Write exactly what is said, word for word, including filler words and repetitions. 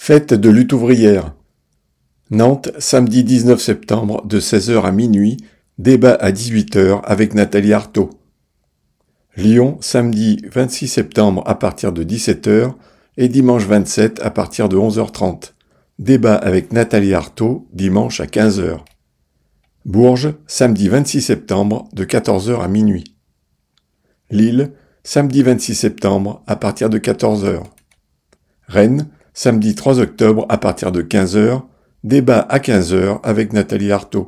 Fête de lutte ouvrière. Nantes, samedi dix-neuf septembre, de seize heures à minuit, débat à dix-huit heures avec Nathalie Arthaud. Lyon, samedi vingt-six septembre à partir de dix-sept heures et dimanche vingt-sept à partir de onze heures trente. Débat avec Nathalie Arthaud, dimanche à quinze heures. Bourges, samedi vingt-six septembre, de quatorze heures à minuit. Lille, samedi vingt-six septembre, à partir de quatorze heures. Rennes, samedi trois octobre, à partir de quinze heures, débat à quinze heures avec Nathalie Arthaud.